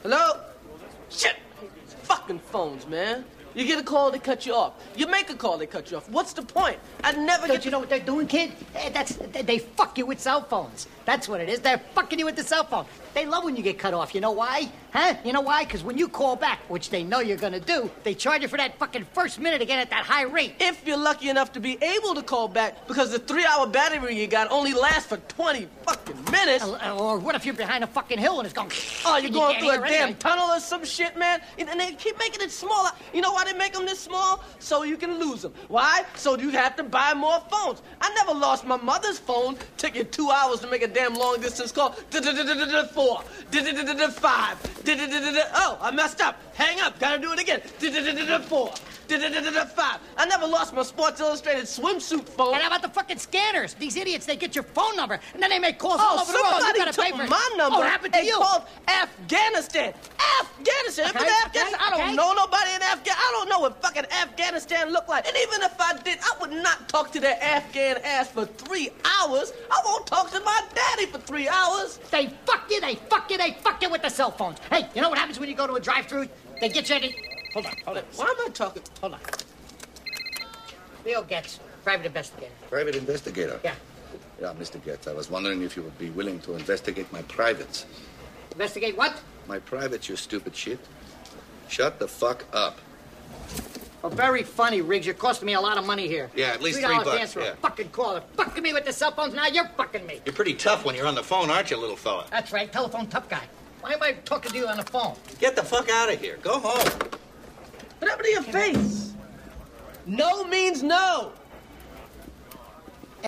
Hello? Shit! Fucking phones, man. You get a call, they cut you off. You make a call, they cut you off. What's the point? I never Don't you know what they're doing, kid? They fuck you with cell phones. That's what it is. They're fucking you with the cell phone. They love when you get cut off. You know why? Huh? You know why? Because when you call back, which they know you're gonna do, they charge you for that fucking first minute again at that high rate. If you're lucky enough to be able to call back, because the 3-hour battery you got only lasts for 20 fucking minutes. Or what if you're behind a fucking hill and it's going... Oh, you're going through a damn right? tunnel or some shit, man? And they keep making it smaller. You know why they make them this small? So you can lose them. Why? So you have to buy more phones. I never lost my mother's phone. Took you 2 hours to make a damn long distance call. 4. 5. Oh, I messed up. Hang up. Gotta do it again. 4. 5. I never lost my Sports Illustrated swimsuit phone. And how about the fucking scanners? These idiots, they get your phone number, and then they make calls all over the world. Somebody You gotta pay took for it. my number Oh, what happened to and you? called Afghanistan. Afghanistan. Okay, But Afghanistan, I don't okay. know nobody in Afghanistan. I don't know what fucking Afghanistan looked like. And even if I did, I would not talk to their Afghan ass for 3 hours. I won't talk to my daddy for 3 hours. They fuck you, they fuck you, they fuck you with the cell phones. Hey, you know what happens when you go to a drive-thru? They get you... Hold on. Why am I talking? Hold on. Leo Getz, private investigator. Private investigator? Yeah. Yeah, Mr. Getz, I was wondering if you would be willing to investigate my privates. Investigate what? My privates, you stupid shit. Shut the fuck up. Oh, very funny, Riggs. You're costing me a lot of money here. Yeah, at least $3 $3, to answer yeah. a fucking call. They're fucking me with the cell phones. Now you're fucking me. You're pretty tough when you're on the phone, aren't you, little fella? That's right, telephone tough guy. Why am I talking to you on the phone? Get the fuck out of here. Go home. What happened to your face? No means no.